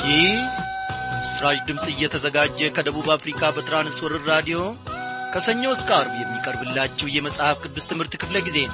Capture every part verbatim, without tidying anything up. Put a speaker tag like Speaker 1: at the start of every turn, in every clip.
Speaker 1: ይህ ምስራች ድምጽ እየተዘጋጀ ከደቡብ አፍሪካ በትራንስወርልድ ራዲዮ ከሰኞ እስከ ዓርብ የሚቀርብላችሁ የመጽሐፍ ቅዱስ ትምህርት ክፍለ ጊዜ ነው።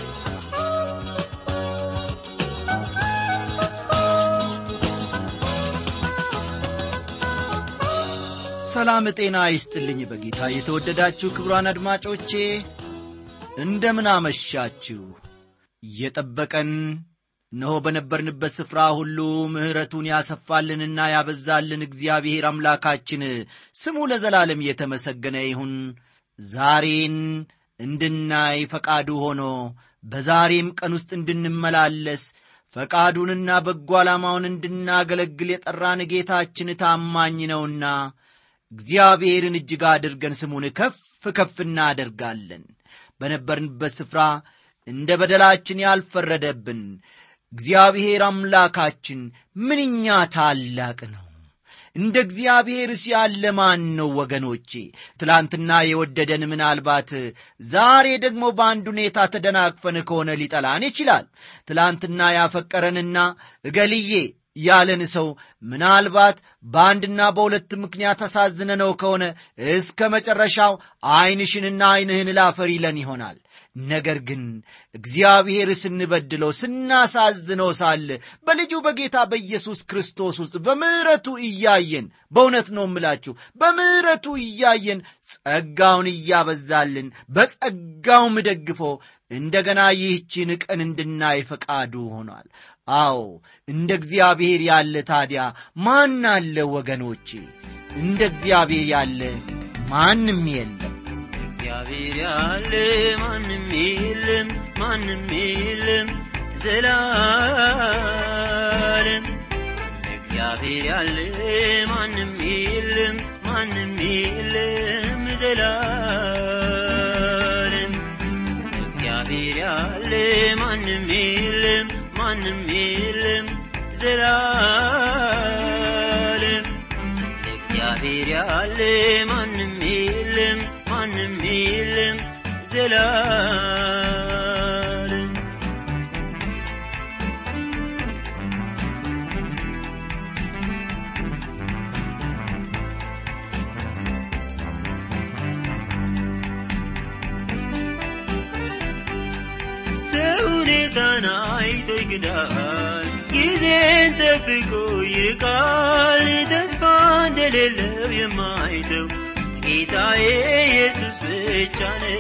Speaker 1: ሰላም ጤና ይስጥልኝ በጌታ የተወደዳችሁ ክቡራን አድማጮቼ፣ እንደምን አመሻችሁ። እየጠበቀን እነሆ በነበርንበት ስፍራ ሁሉ ምሕረቱን ያሰፋልንና ያበዛልን እግዚአብሔር አምላካችን ስሙ ለዘላለም የተመሰገነ ይሁን። ዛሬን እንድናይ ፈቃዱ ሆኖ በዛሬም ቀን ውስጥ እንድንመላለስ ፈቃዱንና በጎ ዓላማውን እንድናገለግል የጠራን ጌታችን ታማኝ ነውና እግዚአብሔርን እጅግ አድርገን ስሙን ከፍ ከፍ እናደርጋለን። በነበርንበት ስፍራ እንደ በደላችን ያልፈረደብን እግዚአብሔር አምላካችን ምንኛ ታላቅ ነው! እንደ እግዚአብሔርስ ያለ ማን ነው ወገኖቼ? ትላንትና የወደደን ምናልባት ዛሬ ደግሞ በአንድ ሁኔታ ተደናቅፈን ከሆነ ሊጠላን ይችላል። ትላንትና ያፈቀረንና እገልዬ ያለን ሰው ምናልባት በአንድና በሁለት ምክንያት አሳዝነነው ከሆነ እስከ መጨረሻው ዓይንሽንና ዓይንህን ላፈር ይለን ይሆናል። ነገር ግን እግዚአብሔር ስንበድለው ስናሳዝነው ሳለ በልጁ በጌታ በኢየሱስ ክርስቶስ ውስጥ በምሕረቱ እያየን፣ በእውነት ነው እምላችሁ በምሕረቱ እያየን ጸጋውን እያበዛልን በጸጋውም ደግፎ እንደገና ይህችን ቀን እንድናይ ፈቃዱ ሆኗል። አዎ እንደ እግዚአብሔር ያለ ታዲያ ማን አለ ወገኖቼ? እንደ እግዚአብሔር ያለ ማንም የለም። እግዚአብሔር ያለ ማንም የለም፣ ማንም የለም ዘላለም። እግዚአብሔር ያለ ማንም የለም፣ ማንም የለም ዘላለም። እግዚአብሔር ያለ ማንም የለም፣ ማንም የለም ዘላለም። እግዚአብሔር ያለ ማንም የለም፣ ማንም የለም ዘላለም። ሰውነታን አይቶ ይክዳል፣ ጊዜን ጠብቆ ይርቃል። ተስፋ እንደሌለው የማይተው ጌታዬ ኢየሱስ ብቻ ነው።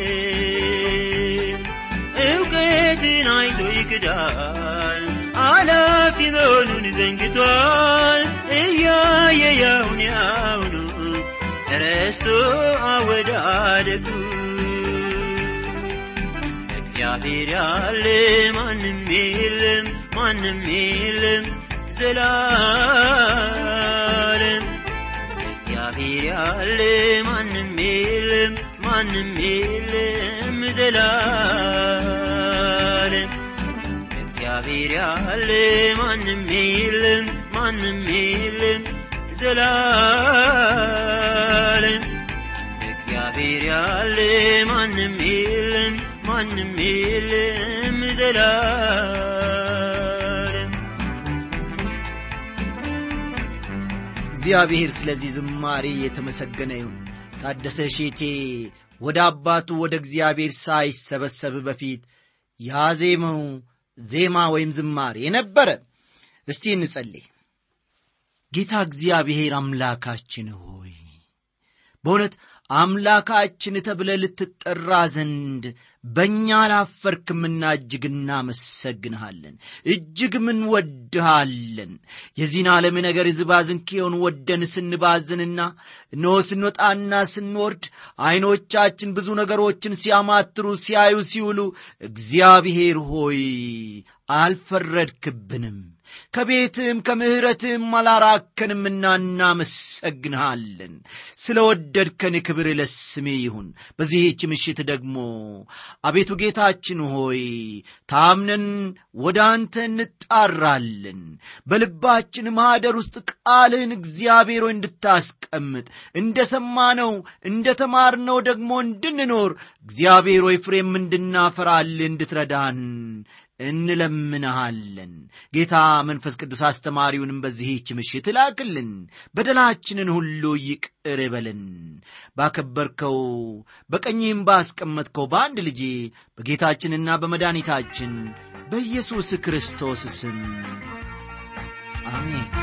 Speaker 1: ዕውቀትን አይቶ ይክዳል፣ አላፊ መሆኑን ዘንግቷል። እያየ ያሁን ያሁኑ ረስቶ አወዳደጉ። እግዚአብሔር ያለ ማንም የለም፣ ማንም የለም ዘላለም። እግዚአብሔር ያለ ማንም የለም፣ ማንም የለም ዘላለም። እግዚአብሔር ያለ ማንም የለም፣ ማንም የለም ዘላለም። እግዚአብሔር ያለ ማንም የለም፣ ማንም የለም ዘላለም። እግዚአብሔር ስለዚህ ዝማሬ የተመሰገነ ይሁን። ታደሰ ሼቴ ወደ አባቱ ወደ እግዚአብሔር ሳይሰበሰብ በፊት ያዜመው ዜማ ወይም ዝማሬ ነበረ። እስቲ እንጸልይ። ጌታ እግዚአብሔር አምላካችን ሆይ በእውነት አምላካችን ተብለህ ልትጠራ ዘንድ በእኛ ላፈርክምና እጅግ እናመሰግንሃለን፣ እጅግ እንወድሃለን። የዚህን ዓለም ነገር ዝባዝንኬውን ወደን ስንባዝንና እነሆ ስንወጣና ስንወርድ ዐይኖቻችን ብዙ ነገሮችን ሲያማትሩ ሲያዩ ሲውሉ እግዚአብሔር ሆይ አልፈረድክብንም፣ ከቤትም ከምሕረትም አላራከንምና እናመሰግንሃለን። ስለ ወደድከን ክብር ለስሜ ይሁን። በዚህች ምሽት ደግሞ አቤቱ ጌታችን ሆይ ታምነን ወደ አንተ እንጣራለን። በልባችን ማኅደር ውስጥ ቃልህን እግዚአብሔር ሆይ እንድታስቀምጥ፣ እንደ ሰማነው እንደ ተማርነው ደግሞ እንድንኖር እግዚአብሔር ሆይ ፍሬም እንድናፈራልህ እንድትረዳን እንለምንሃለን። ጌታ መንፈስ ቅዱስ አስተማሪውንም በዚህች ምሽት ላክልን፣ በደላችንን ሁሉ ይቅር በለን። ባከበርከው በቀኝህም ባስቀመጥከው በአንድ ልጄ በጌታችንና በመድኃኒታችን በኢየሱስ ክርስቶስ ስም አሜን።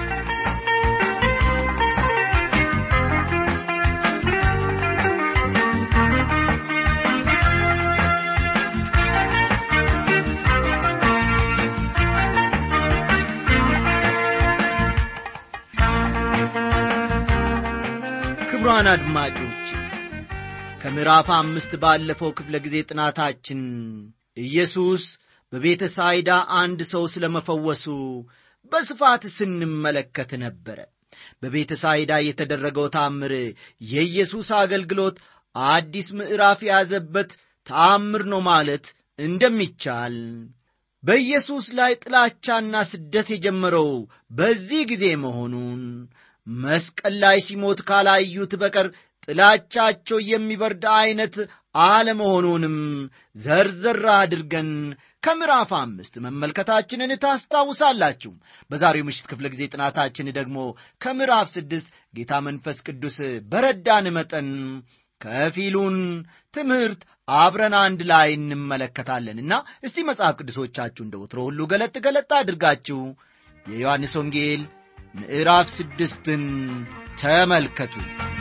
Speaker 1: ክቡራን አድማጮች፣ ከምዕራፍ አምስት ባለፈው ክፍለ ጊዜ ጥናታችን ኢየሱስ በቤተ ሳይዳ አንድ ሰው ስለመፈወሱ በስፋት ስንመለከት ነበረ። በቤተ ሳይዳ የተደረገው ተአምር የኢየሱስ አገልግሎት አዲስ ምዕራፍ የያዘበት ተአምር ነው ማለት እንደሚቻል፣ በኢየሱስ ላይ ጥላቻና ስደት የጀመረው በዚህ ጊዜ መሆኑን፣ መስቀል ላይ ሲሞት ካላዩት በቀር ጥላቻቸው የሚበርድ አይነት አለመሆኑንም ዘርዘር አድርገን ከምዕራፍ አምስት መመልከታችንን ታስታውሳላችሁ። በዛሬው ምሽት ክፍለ ጊዜ ጥናታችን ደግሞ ከምዕራፍ ስድስት ጌታ መንፈስ ቅዱስ በረዳን መጠን ከፊሉን ትምህርት አብረን አንድ ላይ እንመለከታለንና እስቲ መጽሐፍ ቅዱሶቻችሁ እንደ ወትሮ ሁሉ ገለጥ ገለጥ አድርጋችሁ የዮሐንስ ወንጌል ምዕራፍ ስድስትን ተመልከቱ።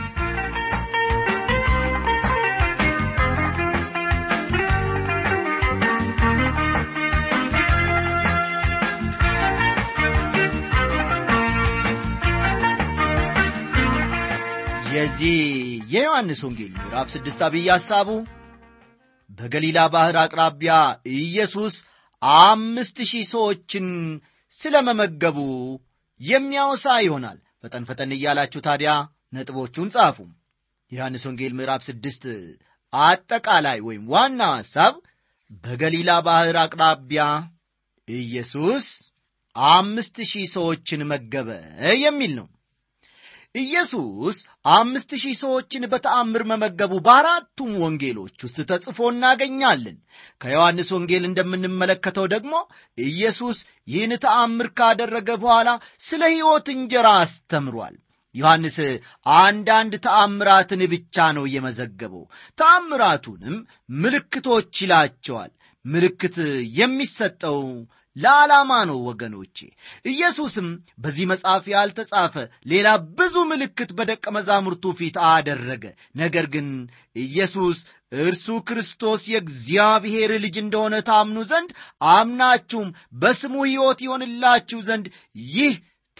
Speaker 1: የዚህ የዮሐንስ ወንጌል ምዕራፍ ስድስት አብይ ሐሳቡ በገሊላ ባህር አቅራቢያ ኢየሱስ አምስት ሺህ ሰዎችን ስለመመገቡ የሚያወሳ ይሆናል። ፈጠን ፈጠን እያላችሁ ታዲያ ነጥቦቹን ጻፉ። ዮሐንስ ወንጌል ምዕራፍ ስድስት አጠቃላይ ወይም ዋና ሐሳብ በገሊላ ባህር አቅራቢያ ኢየሱስ አምስት ሺህ ሰዎችን መገበ የሚል ነው። ኢየሱስ አምስት ሺህ ሰዎችን በተአምር መመገቡ በአራቱም ወንጌሎች ውስጥ ተጽፎ እናገኛለን። ከዮሐንስ ወንጌል እንደምንመለከተው ደግሞ ኢየሱስ ይህን ተአምር ካደረገ በኋላ ስለ ሕይወት እንጀራ አስተምሯል። ዮሐንስ አንዳንድ ተአምራትን ብቻ ነው የመዘገበው። ተአምራቱንም ምልክቶች ይላቸዋል። ምልክት የሚሰጠው ለዓላማ ነው ወገኖቼ። ኢየሱስም በዚህ መጽሐፍ ያልተጻፈ ሌላ ብዙ ምልክት በደቀ መዛሙርቱ ፊት አደረገ። ነገር ግን ኢየሱስ እርሱ ክርስቶስ የእግዚአብሔር ልጅ እንደሆነ ታምኑ ዘንድ አምናችሁም በስሙ ሕይወት ይሆንላችሁ ዘንድ ይህ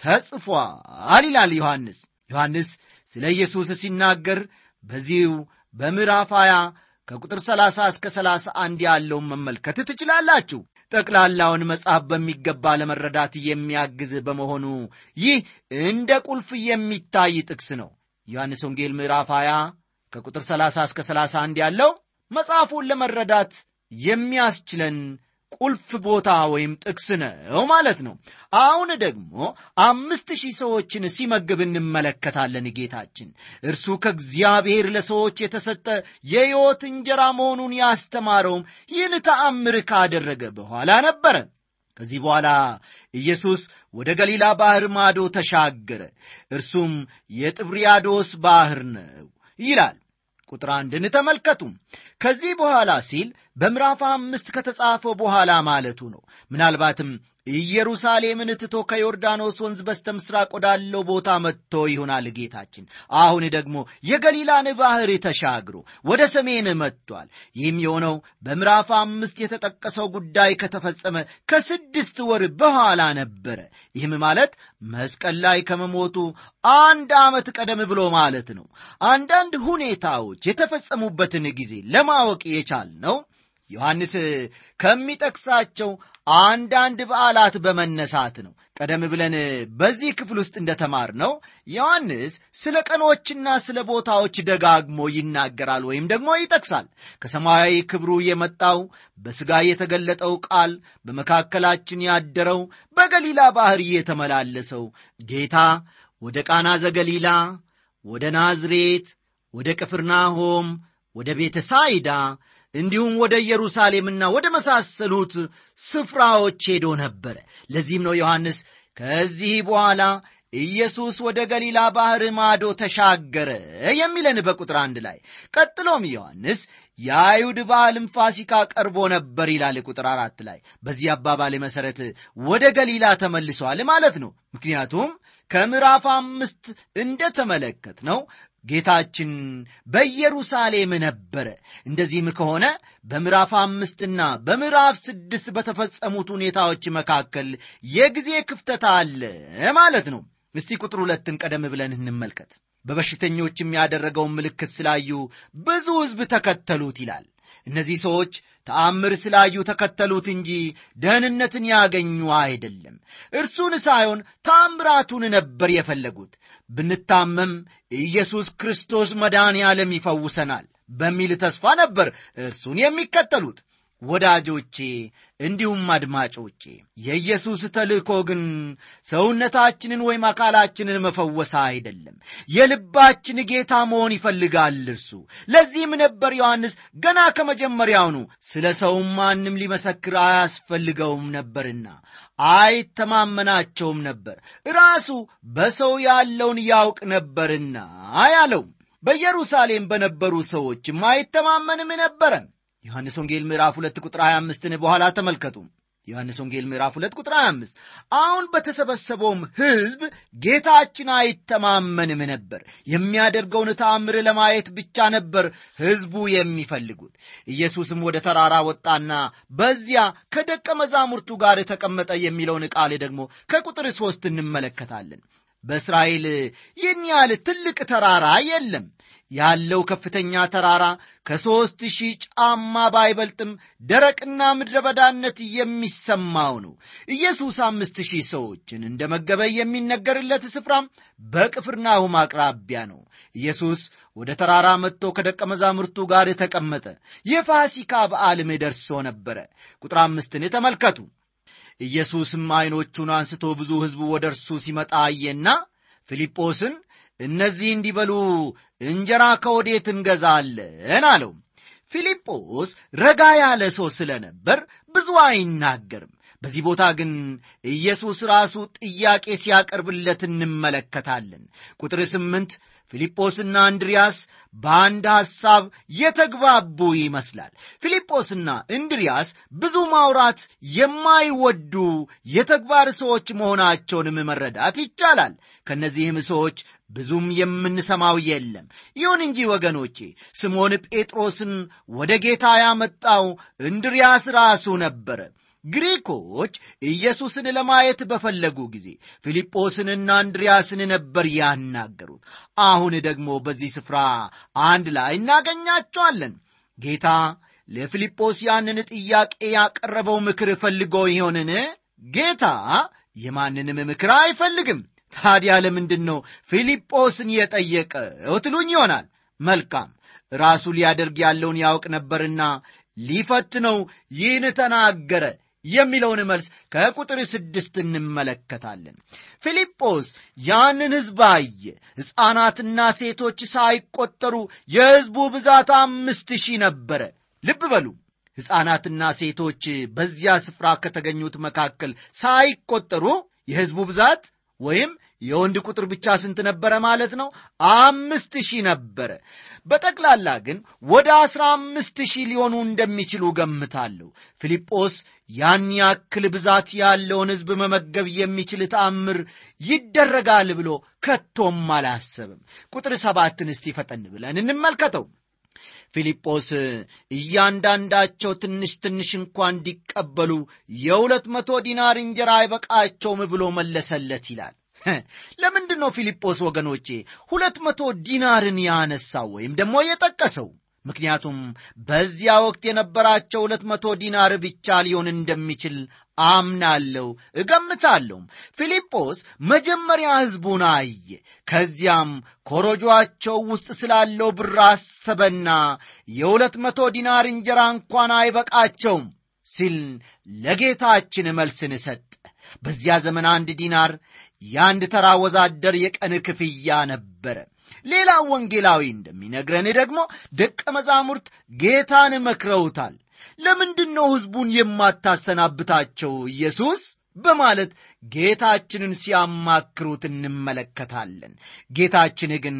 Speaker 1: ተጽፏል ይላል ዮሐንስ። ዮሐንስ ስለ ኢየሱስ ሲናገር በዚሁ በምዕራፍ ሃያ ከቁጥር ሰላሳ እስከ ሰላሳ አንድ ያለውን መመልከት ትችላላችሁ። ጠቅላላውን መጽሐፍ በሚገባ ለመረዳት የሚያግዝ በመሆኑ ይህ እንደ ቁልፍ የሚታይ ጥቅስ ነው። ዮሐንስ ወንጌል ምዕራፍ ሃያ ከቁጥር ሰላሳ እስከ ሰላሳ አንድ ያለው መጽሐፉን ለመረዳት የሚያስችለን ቁልፍ ቦታ ወይም ጥቅስ ነው ማለት ነው። አሁን ደግሞ አምስት ሺህ ሰዎችን ሲመግብ እንመለከታለን። ጌታችን እርሱ ከእግዚአብሔር ለሰዎች የተሰጠ የሕይወት እንጀራ መሆኑን ያስተማረውም ይህን ተአምር ካደረገ በኋላ ነበረ። ከዚህ በኋላ ኢየሱስ ወደ ገሊላ ባህር ማዶ ተሻገረ፣ እርሱም የጥብርያዶስ ባህር ነው ይላል። ቁጥር አንድን ተመልከቱ። ከዚህ በኋላ ሲል በምዕራፍ አምስት ከተጻፈው በኋላ ማለቱ ነው። ምናልባትም ኢየሩሳሌምን ትቶ ከዮርዳኖስ ወንዝ በስተ ምስራቅ ወዳለው ቦታ መጥቶ ይሆናል ጌታችን። አሁን ደግሞ የገሊላን ባህር ተሻግሮ ወደ ሰሜን መጥቷል። ይህም የሆነው በምዕራፍ አምስት የተጠቀሰው ጉዳይ ከተፈጸመ ከስድስት ወር በኋላ ነበረ። ይህም ማለት መስቀል ላይ ከመሞቱ አንድ ዓመት ቀደም ብሎ ማለት ነው። አንዳንድ ሁኔታዎች የተፈጸሙበትን ጊዜ ለማወቅ የቻልነው ዮሐንስ ከሚጠቅሳቸው አንዳንድ በዓላት በመነሳት ነው። ቀደም ብለን በዚህ ክፍል ውስጥ እንደተማርነው ዮሐንስ ስለ ቀኖችና ስለ ቦታዎች ደጋግሞ ይናገራል ወይም ደግሞ ይጠቅሳል። ከሰማያዊ ክብሩ የመጣው በሥጋ የተገለጠው ቃል በመካከላችን ያደረው በገሊላ ባህር የተመላለሰው ጌታ ወደ ቃና ዘገሊላ፣ ወደ ናዝሬት፣ ወደ ቅፍርናሆም፣ ወደ ቤተ ሳይዳ እንዲሁም ወደ ኢየሩሳሌምና ወደ መሳሰሉት ስፍራዎች ሄዶ ነበር። ለዚህም ነው ዮሐንስ ከዚህ በኋላ ኢየሱስ ወደ ገሊላ ባህር ማዶ ተሻገረ የሚለን በቁጥር አንድ ላይ። ቀጥሎም ዮሐንስ የአይሁድ በዓልም ፋሲካ ቀርቦ ነበር ይላል ቁጥር አራት ላይ። በዚህ አባባል መሠረት ወደ ገሊላ ተመልሷል ማለት ነው። ምክንያቱም ከምዕራፍ አምስት እንደተመለከትነው ጌታችን በኢየሩሳሌም ነበረ። እንደዚህም ከሆነ በምዕራፍ አምስትና በምዕራፍ ስድስት በተፈጸሙት ሁኔታዎች መካከል የጊዜ ክፍተት አለ ማለት ነው። እስቲ ቁጥር ሁለትን ቀደም ብለን እንመልከት። በበሽተኞችም ያደረገውን ምልክት ስላዩ ብዙ ሕዝብ ተከተሉት ይላል። እነዚህ ሰዎች ተአምር ስላዩ ተከተሉት እንጂ ደህንነትን ያገኙ አይደለም። እርሱን ሳይሆን ተአምራቱን ነበር የፈለጉት። ብንታመም ኢየሱስ ክርስቶስ መድኃኔዓለም ይፈውሰናል በሚል ተስፋ ነበር እርሱን የሚከተሉት። ወዳጆቼ እንዲሁም አድማጮቼ፣ የኢየሱስ ተልእኮ ግን ሰውነታችንን ወይም አካላችንን መፈወስ አይደለም። የልባችን ጌታ መሆን ይፈልጋል እርሱ። ለዚህም ነበር ዮሐንስ ገና ከመጀመሪያውኑ ስለ ሰውም ማንም ሊመሰክር አያስፈልገውም ነበርና አይተማመናቸውም ነበር፣ ራሱ በሰው ያለውን ያውቅ ነበርና ያለው። በኢየሩሳሌም በነበሩ ሰዎችም አይተማመንም ነበረ። ዮሐንስ ወንጌል ምዕራፍ ሁለት ቁጥር ሀያ አምስትን በኋላ ተመልከቱ። ዮሐንስ ወንጌል ምዕራፍ ሁለት ቁጥር ሀያ አምስት አሁን በተሰበሰበውም ሕዝብ ጌታችን አይተማመንም ነበር። የሚያደርገውን ተአምር ለማየት ብቻ ነበር ሕዝቡ የሚፈልጉት። ኢየሱስም ወደ ተራራ ወጣና በዚያ ከደቀ መዛሙርቱ ጋር ተቀመጠ የሚለውን ቃል ደግሞ ከቁጥር ሦስት እንመለከታለን። በእስራኤል ይህን ያህል ትልቅ ተራራ የለም። ያለው ከፍተኛ ተራራ ከሦስት ሺህ ጫማ ባይበልጥም ደረቅና ምድረ በዳነት የሚሰማው ነው። ኢየሱስ አምስት ሺህ ሰዎችን እንደ መገበ የሚነገርለት ስፍራም በቅፍርናሆም አቅራቢያ ነው። ኢየሱስ ወደ ተራራ መጥቶ ከደቀ መዛሙርቱ ጋር ተቀመጠ። የፋሲካ በዓልም ደርሶ ነበረ። ቁጥር አምስትን ተመልከቱ። ኢየሱስም ዐይኖቹን አንስቶ ብዙ ሕዝብ ወደ እርሱ ሲመጣ አየና ፊልጶስን እነዚህ እንዲበሉ እንጀራ ከወዴት እንገዛለን አለው። ፊልጶስ ረጋ ያለ ሰው ስለነበር ብዙ አይናገርም። በዚህ ቦታ ግን ኢየሱስ ራሱ ጥያቄ ሲያቀርብለት እንመለከታለን። ቁጥር ስምንት ፊልጶስና እንድርያስ በአንድ ሐሳብ የተግባቡ ይመስላል። ፊልጶስና እንድርያስ ብዙ ማውራት የማይወዱ የተግባር ሰዎች መሆናቸውንም መረዳት ይቻላል። ከእነዚህም ሰዎች ብዙም የምንሰማው የለም። ይሁን እንጂ ወገኖቼ ስምዖን ጴጥሮስን ወደ ጌታ ያመጣው እንድርያስ ራሱ ነበረ። ግሪኮች ኢየሱስን ለማየት በፈለጉ ጊዜ ፊልጶስንና እንድርያስን ነበር ያናገሩት። አሁን ደግሞ በዚህ ስፍራ አንድ ላይ እናገኛቸዋለን። ጌታ ለፊልጶስ ያንን ጥያቄ ያቀረበው ምክር ፈልጎ ይሆንን? ጌታ የማንንም ምክር አይፈልግም። ታዲያ ለምንድን ነው ፊልጶስን የጠየቀው ትሉኝ ይሆናል። መልካም፣ ራሱ ሊያደርግ ያለውን ያውቅ ነበርና ሊፈትነው ይህን ተናገረ የሚለውን መልስ ከቁጥር ስድስት እንመለከታለን። ፊልጶስ ያንን ሕዝብ አየ። ሕፃናትና ሴቶች ሳይቆጠሩ የሕዝቡ ብዛት አምስት ሺህ ነበረ። ልብ በሉ፣ ሕፃናትና ሴቶች በዚያ ስፍራ ከተገኙት መካከል ሳይቆጠሩ የሕዝቡ ብዛት ወይም የወንድ ቁጥር ብቻ ስንት ነበረ ማለት ነው? አምስት ሺህ ነበረ። በጠቅላላ ግን ወደ አስራ አምስት ሺህ ሊሆኑ እንደሚችሉ ገምታለሁ። ፊልጶስ ያን ያክል ብዛት ያለውን ሕዝብ መመገብ የሚችል ተአምር ይደረጋል ብሎ ከቶም አላሰብም። ቁጥር ሰባትን እስቲ ፈጠን ብለን እንመልከተው። ፊልጶስ እያንዳንዳቸው ትንሽ ትንሽ እንኳን እንዲቀበሉ የሁለት መቶ ዲናር እንጀራ አይበቃቸውም ብሎ መለሰለት ይላል። ለምንድን ነው ፊልጶስ ወገኖቼ ሁለት መቶ ዲናርን ያነሳው ወይም ደግሞ የጠቀሰው? ምክንያቱም በዚያ ወቅት የነበራቸው ሁለት መቶ ዲናር ብቻ ሊሆን እንደሚችል አምናለሁ፣ እገምታለሁም። ፊልጶስ መጀመሪያ ሕዝቡን አየ። ከዚያም ኮረጆአቸው ውስጥ ስላለው ብር አሰበና የሁለት መቶ ዲናር እንጀራ እንኳን አይበቃቸውም ሲል ለጌታችን መልስን ሰጠ። በዚያ ዘመን አንድ ዲናር የአንድ ተራ ወዛደር የቀን ክፍያ ነበረ። ሌላው ወንጌላዊ እንደሚነግረን ደግሞ ደቀ መዛሙርት ጌታን መክረውታል። ለምንድነው ሕዝቡን የማታሰናብታቸው ኢየሱስ በማለት ጌታችንን ሲያማክሩት እንመለከታለን። ጌታችን ግን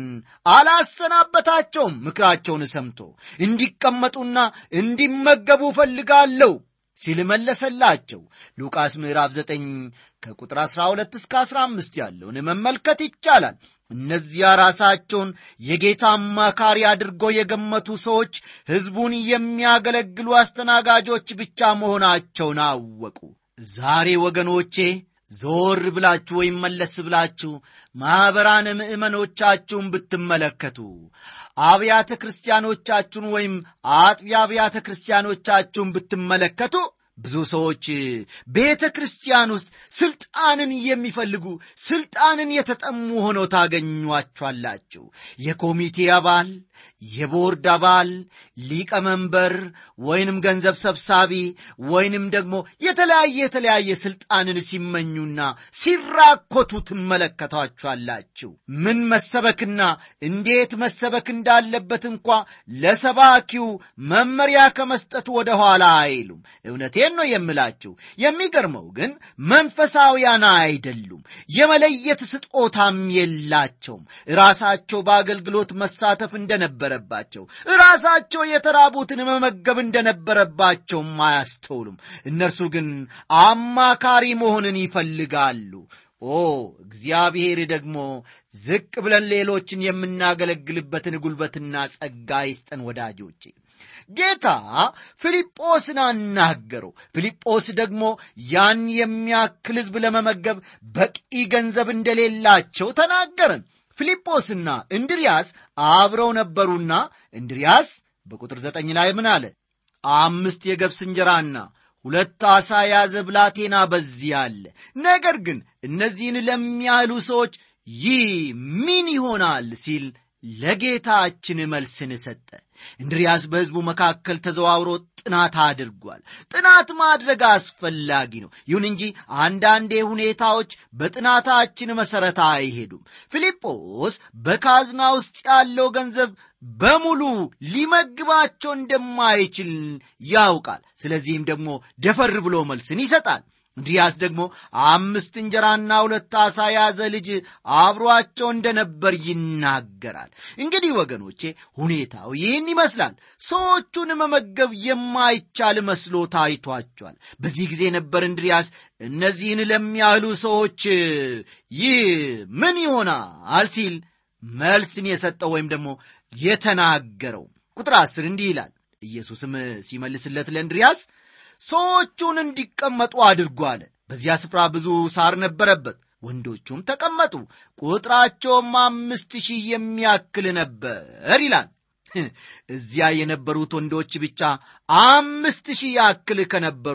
Speaker 1: አላሰናበታቸውም። ምክራቸውን ሰምቶ እንዲቀመጡና እንዲመገቡ ፈልጋለሁ ሲል መለሰላቸው። ሉቃስ ምዕራፍ ዘጠኝ ከቁጥር አስራ ሁለት እስከ አስራ አምስት ያለውን መመልከት ይቻላል። እነዚያ ራሳቸውን የጌታ አማካሪ አድርገው የገመቱ ሰዎች ሕዝቡን የሚያገለግሉ አስተናጋጆች ብቻ መሆናቸውን አወቁ። ዛሬ ወገኖቼ ዞር ብላችሁ ወይም መለስ ብላችሁ ማኅበራነ ምእመኖቻችሁን ብትመለከቱ፣ አብያተ ክርስቲያኖቻችሁን ወይም አጥቢያ አብያተ ክርስቲያኖቻችሁን ብትመለከቱ ብዙ ሰዎች ቤተ ክርስቲያን ውስጥ ስልጣንን የሚፈልጉ ስልጣንን የተጠሙ ሆነው ታገኟቸዋላችሁ። የኮሚቴ አባል፣ የቦርድ አባል፣ ሊቀመንበር ወይንም ገንዘብ ሰብሳቢ ወይንም ደግሞ የተለያየ የተለያየ ስልጣንን ሲመኙና ሲራኮቱ ትመለከቷቸዋላችሁ። ምን መሰበክና እንዴት መሰበክ እንዳለበት እንኳ ለሰባኪው መመሪያ ከመስጠት ወደ ኋላ አይሉም። እውነቴን ነው የምላችሁ። የሚገርመው ግን መንፈሳውያን አይደሉም። የመለየት ስጦታም የላቸውም። ራሳቸው በአገልግሎት መሳተፍ እንደነበረባቸው፣ ራሳቸው የተራቡትን መመገብ እንደነበረባቸውም አያስተውሉም። እነርሱ ግን አማካሪ መሆንን ይፈልጋሉ። ኦ እግዚአብሔር ደግሞ ዝቅ ብለን ሌሎችን የምናገለግልበትን ጉልበትና ጸጋ ይስጠን ወዳጆቼ። ጌታ ፊልጶስን አናገረው። ፊልጶስ ደግሞ ያን የሚያክል ሕዝብ ለመመገብ በቂ ገንዘብ እንደሌላቸው ተናገረን። ፊልጶስና እንድርያስ አብረው ነበሩና እንድርያስ በቁጥር ዘጠኝ ላይ ምን አለ? አምስት የገብስ እንጀራና ሁለት ዓሣ ያዘ ብላቴና በዚህ አለ። ነገር ግን እነዚህን ለሚያህሉ ሰዎች ይህ ምን ይሆናል ሲል ለጌታችን መልስን ሰጠ። እንድርያስ በሕዝቡ መካከል ተዘዋውሮ ጥናት አድርጓል። ጥናት ማድረግ አስፈላጊ ነው። ይሁን እንጂ አንዳንዴ ሁኔታዎች በጥናታችን መሠረት አይሄዱም። ፊልጶስ በካዝና ውስጥ ያለው ገንዘብ በሙሉ ሊመግባቸው እንደማይችል ያውቃል። ስለዚህም ደግሞ ደፈር ብሎ መልስን ይሰጣል። እንድርያስ ደግሞ አምስት እንጀራና ሁለት ዓሣ ያዘ ልጅ አብሮአቸው እንደነበር ይናገራል። እንግዲህ ወገኖቼ ሁኔታው ይህን ይመስላል። ሰዎቹን መመገብ የማይቻል መስሎ ታይቷቸዋል። በዚህ ጊዜ ነበር እንድርያስ እነዚህን ለሚያህሉ ሰዎች ይህ ምን ይሆናል ሲል መልስን የሰጠው ወይም ደግሞ የተናገረው። ቁጥር አስር እንዲህ ይላል። ኢየሱስም ሲመልስለት ለእንድርያስ ሰዎቹን እንዲቀመጡ አድርጎ አለ። በዚያ ስፍራ ብዙ ሳር ነበረበት። ወንዶቹም ተቀመጡ፣ ቁጥራቸውም አምስት ሺህ የሚያክል ነበር ይላል። እዚያ የነበሩት ወንዶች ብቻ አምስት ሺህ ያክል ከነበሩ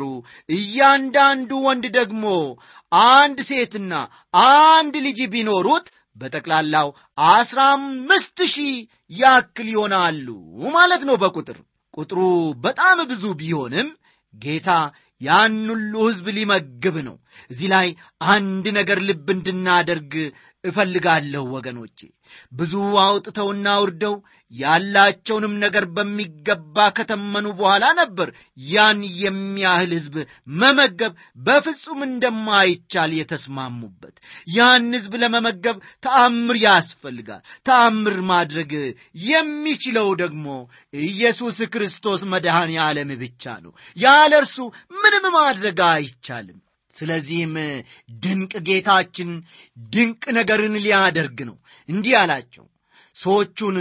Speaker 1: እያንዳንዱ ወንድ ደግሞ አንድ ሴትና አንድ ልጅ ቢኖሩት በጠቅላላው አስራ አምስት ሺህ ያክል ይሆናሉ ማለት ነው። በቁጥር ቁጥሩ በጣም ብዙ ቢሆንም ጌታ ያን ሁሉ ሕዝብ ሊመግብ ነው። እዚህ ላይ አንድ ነገር ልብ እንድናደርግ እፈልጋለሁ ወገኖቼ። ብዙ አውጥተውና ውርደው ያላቸውንም ነገር በሚገባ ከተመኑ በኋላ ነበር ያን የሚያህል ሕዝብ መመገብ በፍጹም እንደማይቻል የተስማሙበት። ያን ሕዝብ ለመመገብ ተአምር ያስፈልጋል። ተአምር ማድረግ የሚችለው ደግሞ ኢየሱስ ክርስቶስ መድኃኔ ዓለም ብቻ ነው። ያለ እርሱ ምንም ማድረግ አይቻልም። ስለዚህም ድንቅ ጌታችን ድንቅ ነገርን ሊያደርግ ነው። እንዲህ አላቸው፣ ሰዎቹን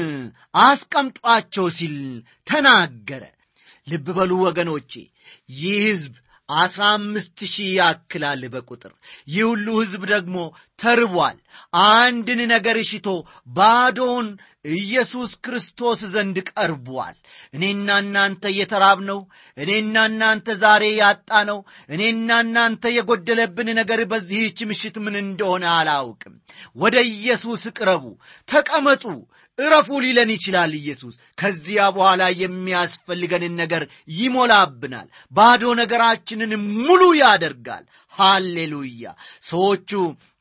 Speaker 1: አስቀምጧቸው ሲል ተናገረ። ልብ በሉ ወገኖቼ፣ ይህ ሕዝብ አስራ አምስት ሺህ ያክላል በቁጥር። ይህ ሁሉ ሕዝብ ደግሞ ተርቧል። አንድን ነገር ሽቶ ባዶን ኢየሱስ ክርስቶስ ዘንድ ቀርቧል። እኔና እናንተ የተራብነው፣ እኔና እናንተ ዛሬ ያጣነው፣ እኔና እናንተ የጎደለብን ነገር በዚህች ምሽት ምን እንደሆነ አላውቅም። ወደ ኢየሱስ ቅረቡ፣ ተቀመጡ፣ እረፉ ሊለን ይችላል ኢየሱስ። ከዚያ በኋላ የሚያስፈልገንን ነገር ይሞላብናል። ባዶ ነገራችንን ሙሉ ያደርጋል። ሃሌሉያ! ሰዎቹ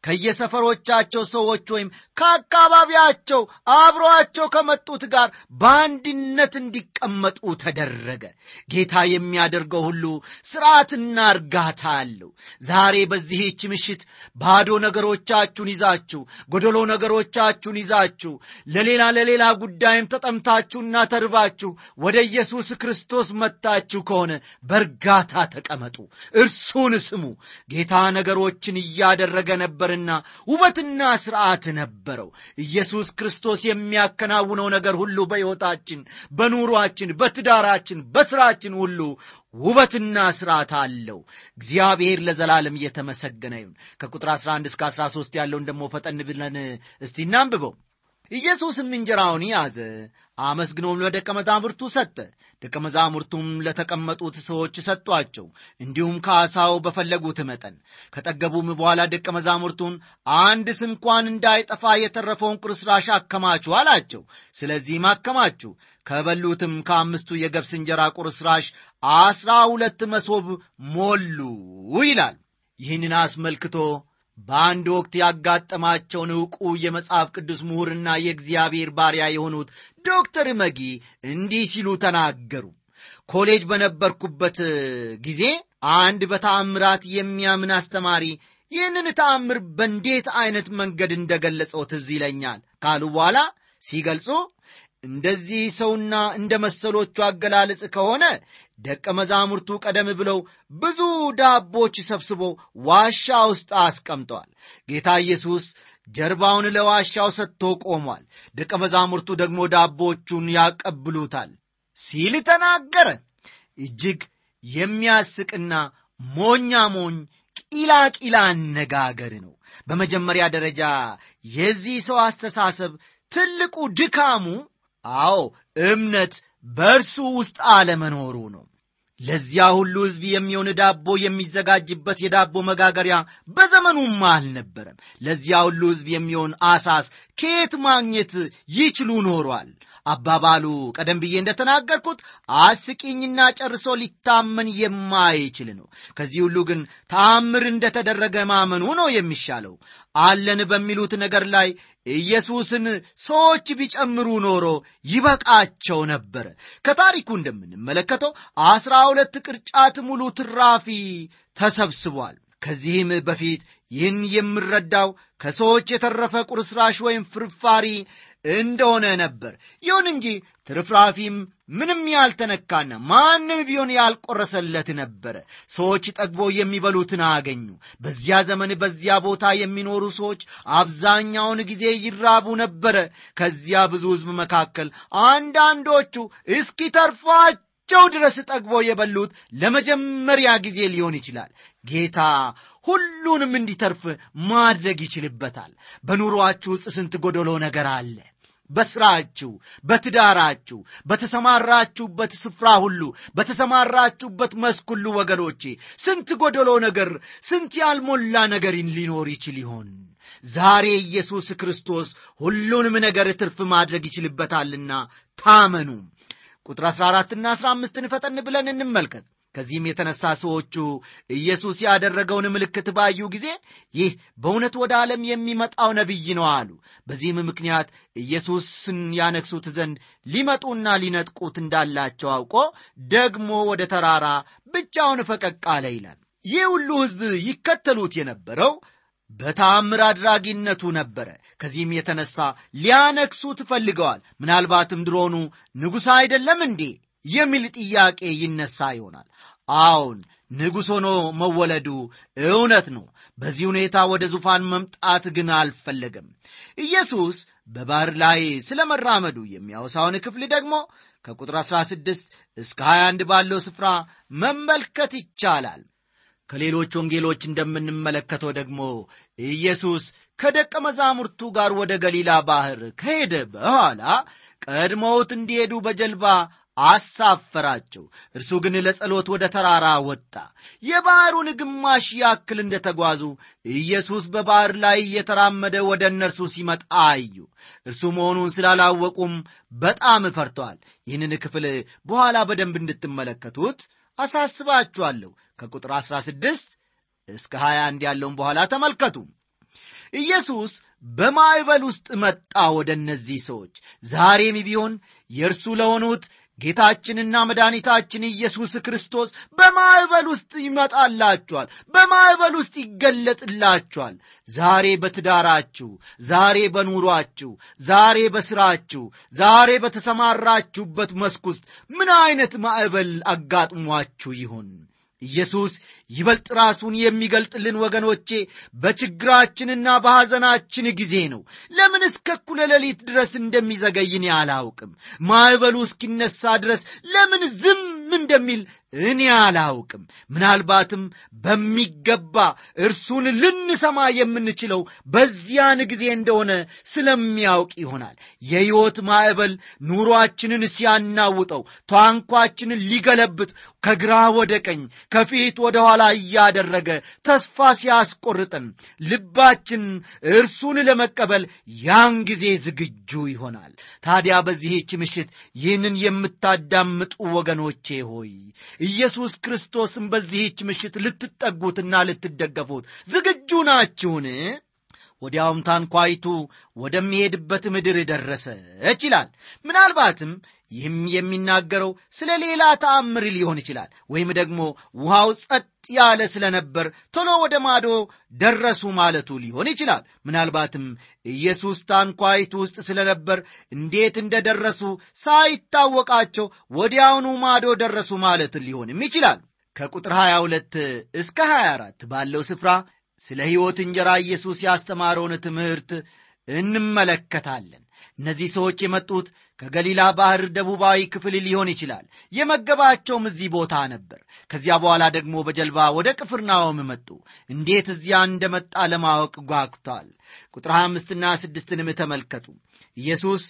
Speaker 1: ከየሰፈሮቻቸው ሰዎች ወይም ከአካባቢያቸው አብሮአቸው ከመጡት ጋር በአንድነት እንዲቀመጡ ተደረገ። ጌታ የሚያደርገው ሁሉ ሥርዓትና እርጋታ አለው። ዛሬ በዚህች ምሽት ባዶ ነገሮቻችሁን ይዛችሁ፣ ጎደሎ ነገሮቻችሁን ይዛችሁ፣ ለሌላ ለሌላ ጉዳይም ተጠምታችሁና ተርባችሁ ወደ ኢየሱስ ክርስቶስ መጥታችሁ ከሆነ በእርጋታ ተቀመጡ፣ እርሱን ስሙ። ጌታ ነገሮችን እያደረገ ነበርና ውበትና ሥርዓት ነበረው። ኢየሱስ ክርስቶስ የሚያከናውነው ነገር ሁሉ በሕይወታችን፣ በኑሯችን፣ በትዳራችን፣ በሥራችን ሁሉ ውበትና ሥርዓት አለው። እግዚአብሔር ለዘላለም እየተመሰገነ ይሁን። ከቁጥር አስራ አንድ እስከ አስራ ሦስት ያለውን ደግሞ ፈጠን ብለን እስቲ እናንብበው። ኢየሱስም እንጀራውን ያዘ፣ አመስግኖም ለደቀ መዛሙርቱ ሰጠ። ደቀ መዛሙርቱም ለተቀመጡት ሰዎች ሰጧቸው፣ እንዲሁም ከዓሣው በፈለጉት መጠን። ከጠገቡም በኋላ ደቀ መዛሙርቱን አንድ ስንኳን እንዳይጠፋ የተረፈውን ቁርስራሽ አከማቹ አላቸው። ስለዚህም አከማቹ። ከበሉትም ከአምስቱ የገብስ እንጀራ ቁርስራሽ አስራ ሁለት መሶብ ሞሉ ይላል። ይህንን አስመልክቶ በአንድ ወቅት ያጋጠማቸውን ዕውቁ የመጽሐፍ ቅዱስ ምሁርና የእግዚአብሔር ባሪያ የሆኑት ዶክተር መጊ እንዲህ ሲሉ ተናገሩ። ኮሌጅ በነበርኩበት ጊዜ አንድ በተአምራት የሚያምን አስተማሪ ይህንን ተአምር በእንዴት አይነት መንገድ እንደገለጸው ትዝ ይለኛል ካሉ በኋላ ሲገልጹ፣ እንደዚህ ሰውና እንደ መሰሎቹ አገላለጽ ከሆነ ደቀ መዛሙርቱ ቀደም ብለው ብዙ ዳቦች ሰብስቦ ዋሻ ውስጥ አስቀምጠዋል። ጌታ ኢየሱስ ጀርባውን ለዋሻው ሰጥቶ ቆሟል። ደቀ መዛሙርቱ ደግሞ ዳቦቹን ያቀብሉታል ሲል ተናገረ። እጅግ የሚያስቅና ሞኛ ሞኝ ቂላቂላ አነጋገር ነው። በመጀመሪያ ደረጃ የዚህ ሰው አስተሳሰብ ትልቁ ድካሙ አዎ እምነት በእርሱ ውስጥ አለመኖሩ ነው። ለዚያ ሁሉ ሕዝብ የሚሆን ዳቦ የሚዘጋጅበት የዳቦ መጋገሪያ በዘመኑም አልነበረም። ለዚያ ሁሉ ሕዝብ የሚሆን አሳስ ከየት ማግኘት ይችሉ ኖሯል? አባባሉ ቀደም ብዬ እንደተናገርኩት አስቂኝና ጨርሶ ሊታመን የማይችል ነው። ከዚህ ሁሉ ግን ተአምር እንደተደረገ ማመኑ ነው የሚሻለው። አለን በሚሉት ነገር ላይ ኢየሱስን ሰዎች ቢጨምሩ ኖሮ ይበቃቸው ነበረ። ከታሪኩ እንደምንመለከተው አስራ ሁለት ቅርጫት ሙሉ ትራፊ ተሰብስቧል። ከዚህም በፊት ይህን የምረዳው ከሰዎች የተረፈ ቁርስራሽ ወይም ፍርፋሪ እንደሆነ ነበር። ይሁን እንጂ ትርፍራፊም ምንም ያልተነካና ማንም ቢሆን ያልቆረሰለት ነበረ። ሰዎች ጠግቦ የሚበሉትን አገኙ። በዚያ ዘመን በዚያ ቦታ የሚኖሩ ሰዎች አብዛኛውን ጊዜ ይራቡ ነበረ። ከዚያ ብዙ ሕዝብ መካከል አንዳንዶቹ እስኪተርፋቸው ድረስ ጠግቦ የበሉት ለመጀመሪያ ጊዜ ሊሆን ይችላል። ጌታ ሁሉንም እንዲተርፍ ማድረግ ይችልበታል። በኑሮአችሁ ውስጥ ስንት ጎደሎ ነገር አለ። በስራችሁ፣ በትዳራችሁ፣ በተሰማራችሁበት ስፍራ ሁሉ፣ በተሰማራችሁበት መስክ ሁሉ ወገኖቼ ስንት ጎደሎ ነገር፣ ስንት ያልሞላ ነገር ሊኖር ይችል ይሆን? ዛሬ ኢየሱስ ክርስቶስ ሁሉንም ነገር ትርፍ ማድረግ ይችልበታልና ታመኑ። ቁጥር አስራ አራትና አስራ አምስትን ፈጠን ብለን እንመልከት። ከዚህም የተነሳ ሰዎቹ ኢየሱስ ያደረገውን ምልክት ባዩ ጊዜ ይህ በእውነት ወደ ዓለም የሚመጣው ነቢይ ነው አሉ። በዚህም ምክንያት ኢየሱስን ያነክሱት ዘንድ ሊመጡና ሊነጥቁት እንዳላቸው አውቆ ደግሞ ወደ ተራራ ብቻውን ፈቀቅ አለ ይላል። ይህ ሁሉ ሕዝብ ይከተሉት የነበረው በተአምር አድራጊነቱ ነበረ። ከዚህም የተነሳ ሊያነክሱት ፈልገዋል። ምናልባትም ድሮኑ ንጉሥ አይደለም እንዴ የሚል ጥያቄ ይነሳ ይሆናል። አዎን፣ ንጉሥ ሆኖ መወለዱ እውነት ነው። በዚህ ሁኔታ ወደ ዙፋን መምጣት ግን አልፈለገም። ኢየሱስ በባሕር ላይ ስለ መራመዱ የሚያወሳውን ክፍል ደግሞ ከቁጥር አስራ ስድስት እስከ ሀያ አንድ ባለው ስፍራ መመልከት ይቻላል። ከሌሎች ወንጌሎች እንደምንመለከተው ደግሞ ኢየሱስ ከደቀ መዛሙርቱ ጋር ወደ ገሊላ ባሕር ከሄደ በኋላ ቀድመውት እንዲሄዱ በጀልባ አሳፈራቸው። እርሱ ግን ለጸሎት ወደ ተራራ ወጣ። የባሕሩን ግማሽ ያክል እንደተጓዙ ኢየሱስ በባሕር ላይ እየተራመደ ወደ እነርሱ ሲመጣ አዩ። እርሱ መሆኑን ስላላወቁም በጣም ፈርተዋል። ይህንን ክፍል በኋላ በደንብ እንድትመለከቱት አሳስባችኋለሁ። ከቁጥር አስራ ስድስት እስከ ሀያ አንድ ያለውን በኋላ ተመልከቱ። ኢየሱስ በማዕበል ውስጥ መጣ ወደ እነዚህ ሰዎች። ዛሬም ቢሆን የእርሱ ለሆኑት ጌታችንና መድኃኒታችን ኢየሱስ ክርስቶስ በማዕበል ውስጥ ይመጣላችኋል፣ በማዕበል ውስጥ ይገለጥላችኋል። ዛሬ በትዳራችሁ፣ ዛሬ በኑሯችሁ፣ ዛሬ በሥራችሁ፣ ዛሬ በተሰማራችሁበት መስክ ውስጥ ምን አይነት ማዕበል አጋጥሟችሁ ይሆን? ኢየሱስ ይበልጥ ራሱን የሚገልጥልን ወገኖቼ በችግራችንና በሐዘናችን ጊዜ ነው። ለምን እስከ እኩለ ሌሊት ድረስ እንደሚዘገይ እኔ አላውቅም። ማዕበሉ እስኪነሳ ድረስ ለምን ዝም እንደሚል እኔ አላውቅም። ምናልባትም በሚገባ እርሱን ልንሰማ የምንችለው በዚያን ጊዜ እንደሆነ ስለሚያውቅ ይሆናል። የሕይወት ማዕበል ኑሯችንን ሲያናውጠው፣ ታንኳችንን ሊገለብጥ ከግራ ወደ ቀኝ ከፊት ወደ ኋላ እያደረገ ተስፋ ሲያስቆርጠን ልባችን እርሱን ለመቀበል ያን ጊዜ ዝግጁ ይሆናል። ታዲያ በዚህች ምሽት ይህንን የምታዳምጡ ወገኖቼ ሆይ ኢየሱስ ክርስቶስን በዚህች ምሽት ልትጠጉትና ልትደገፉት ዝግጁ ናችሁን? ወዲያውም ታንኳይቱ ወደሚሄድበት ምድር ደረሰች ይላል። ምናልባትም ይህም የሚናገረው ስለ ሌላ ተአምር ሊሆን ይችላል። ወይም ደግሞ ውሃው ጸጥ ያለ ስለነበር ቶሎ ወደ ማዶ ደረሱ ማለቱ ሊሆን ይችላል። ምናልባትም ኢየሱስ ታንኳይቱ ውስጥ ስለነበር እንዴት እንደደረሱ ሳይታወቃቸው ወዲያውኑ ማዶ ደረሱ ማለት ሊሆንም ይችላል። ከቁጥር ሀያ ሁለት እስከ ሀያ አራት ባለው ስፍራ ስለ ሕይወት እንጀራ ኢየሱስ ያስተማረውን ትምህርት እንመለከታለን። እነዚህ ሰዎች የመጡት ከገሊላ ባህር ደቡባዊ ክፍል ሊሆን ይችላል። የመገባቸውም እዚህ ቦታ ነበር። ከዚያ በኋላ ደግሞ በጀልባ ወደ ቅፍርናሆም መጡ። እንዴት እዚያ እንደመጣ ለማወቅ ጓጉቷል። ቁጥር ሃያ አምስትና ስድስትን ተመልከቱ። ኢየሱስ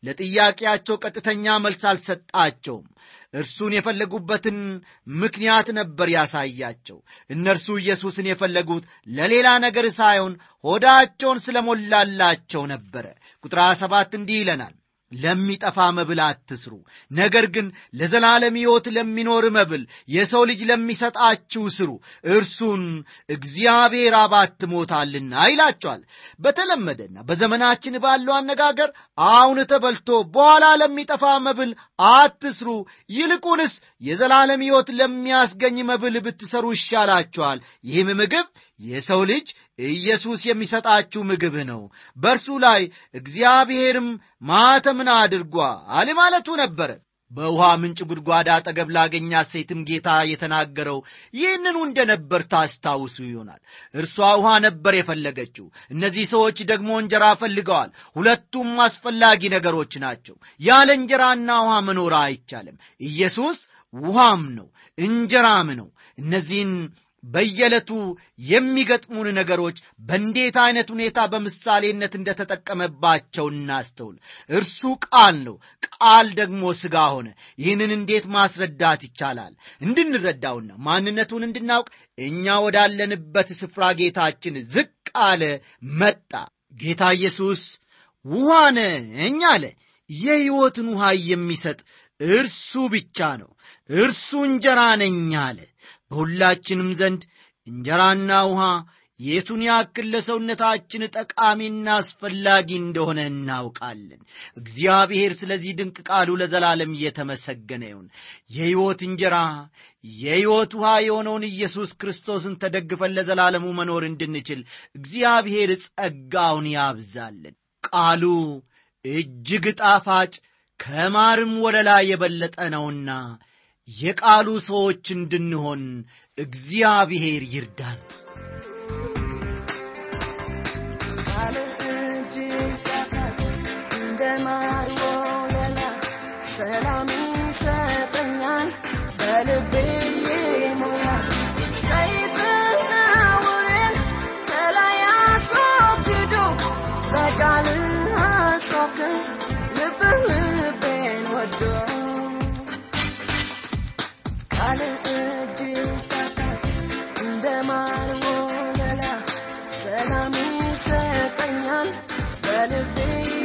Speaker 1: ለጥያቄያቸው ቀጥተኛ መልስ አልሰጣቸውም። እርሱን የፈለጉበትን ምክንያት ነበር ያሳያቸው። እነርሱ ኢየሱስን የፈለጉት ለሌላ ነገር ሳይሆን ሆዳቸውን ስለሞላላቸው ነበረ። ቁጥር ሃያ ሰባት እንዲህ ይለናል፣ ለሚጠፋ መብል አትስሩ፣ ነገር ግን ለዘላለም ሕይወት ለሚኖር መብል የሰው ልጅ ለሚሰጣችሁ ስሩ፣ እርሱን እግዚአብሔር አባትሞታልና ይላቸዋል። በተለመደና በዘመናችን ባለው አነጋገር አሁን ተበልቶ በኋላ ለሚጠፋ መብል አትስሩ፣ ይልቁንስ የዘላለም ሕይወት ለሚያስገኝ መብል ብትሰሩ ይሻላችኋል። ይህም ምግብ የሰው ልጅ ኢየሱስ የሚሰጣችሁ ምግብ ነው፣ በእርሱ ላይ እግዚአብሔርም ማኅተምን አድርጓል ማለቱ ነበረ። በውሃ ምንጭ ጉድጓድ አጠገብ ላገኛት ሴትም ጌታ የተናገረው ይህንኑ እንደነበር ታስታውሱ ይሆናል። እርሷ ውሃ ነበር የፈለገችው፣ እነዚህ ሰዎች ደግሞ እንጀራ ፈልገዋል። ሁለቱም አስፈላጊ ነገሮች ናቸው። ያለ እንጀራና ውሃ መኖር አይቻልም። ኢየሱስ ውሃም ነው እንጀራም ነው። እነዚህን በየዕለቱ የሚገጥሙን ነገሮች በእንዴት አይነት ሁኔታ በምሳሌነት እንደተጠቀመባቸው እናስተውል። እርሱ ቃል ነው፣ ቃል ደግሞ ሥጋ ሆነ። ይህንን እንዴት ማስረዳት ይቻላል? እንድንረዳውና ማንነቱን እንድናውቅ እኛ ወዳለንበት ስፍራ ጌታችን ዝቅ አለ፣ መጣ። ጌታ ኢየሱስ ውሃ ነኝ አለ። የሕይወትን ውሃ የሚሰጥ እርሱ ብቻ ነው። እርሱ እንጀራ ነኝ አለ። በሁላችንም ዘንድ እንጀራና ውሃ የቱን ያክል ለሰውነታችን ጠቃሚና አስፈላጊ እንደሆነ እናውቃለን። እግዚአብሔር ስለዚህ ድንቅ ቃሉ ለዘላለም እየተመሰገነ ይሁን። የሕይወት እንጀራ የሕይወት ውሃ የሆነውን ኢየሱስ ክርስቶስን ተደግፈን ለዘላለሙ መኖር እንድንችል እግዚአብሔር ጸጋውን ያብዛልን። ቃሉ እጅግ ጣፋጭ ከማርም ወለላ የበለጠ ነውና የቃሉ ሰዎች እንድንሆን እግዚአብሔር ይርዳን። ቃል እጅግ ጣፋጭ እንደ ማር ወለላ ሰላም ይሰጠኛል፣ በልቤ ይሞላል። ሰይፍና ውሬን ከላይ አስወግዶ በቃልህ አሳፍከኝ፣ ልብህ ልቤን ወዶ ቃል እጅግ ጣፋጭ እንደ ማር ወለላ ሰላም ይሰጠኛል፣ በልቤ